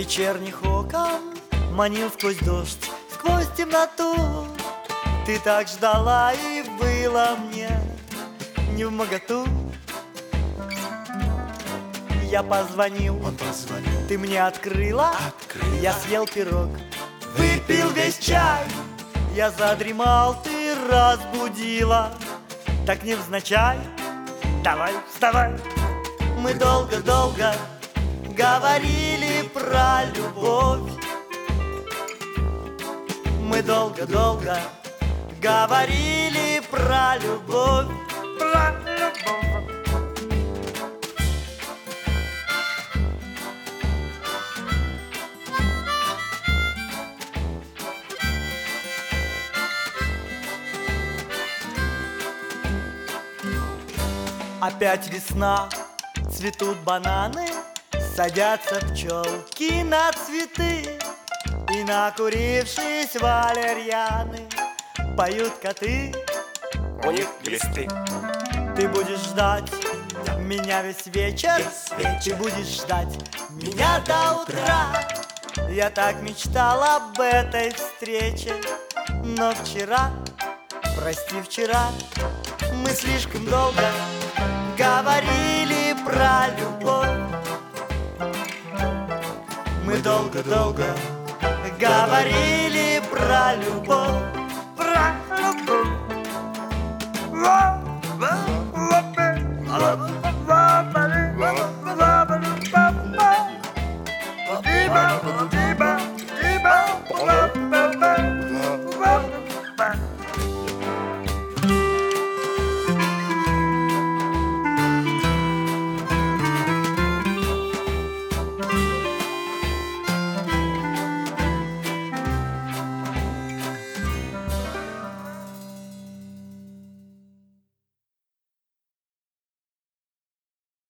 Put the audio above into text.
вечерних окон манил сквозь дождь, сквозь темноту. Ты так ждала, и было мне невмоготу. Я позвонил, Он позвонил, ты мне открыла, я съел пирог, выпил весь чай. я задремал, ты разбудила. Так невзначай, давай, вставай. Мы долго-долго говорили про любовь. Мы долго-долго говорили про любовь. Про любовь. Опять весна, цветут бананы, садятся пчелки на цветы, и накурившись валерьяны поют коты. У них глисты. Ты будешь ждать меня весь вечер, ты будешь ждать меня до утра. Я так мечтал об этой встрече, но вчера, прости, вчера мы слишком долго говорили про любовь. Мы долго-долго говорили про любовь. Про любовь.